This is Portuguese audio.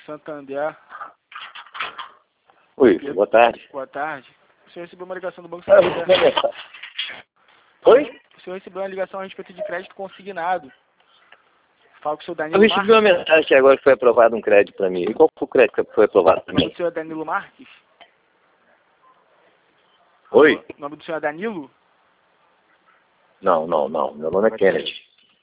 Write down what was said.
Santander. Oi, boa tarde. Boa tarde. O senhor recebeu uma ligação do Banco Santander. Oi? O senhor recebeu uma ligação a respeito de crédito consignado. Fala com o senhor Eu Danilo recebi uma Marques. mensagem que agora foi aprovado um crédito para mim. E qual foi o crédito que foi aprovado para O nome mim? do senhor é Danilo Marques? Oi? O nome do senhor é Danilo? Não. Meu nome é Kennedy.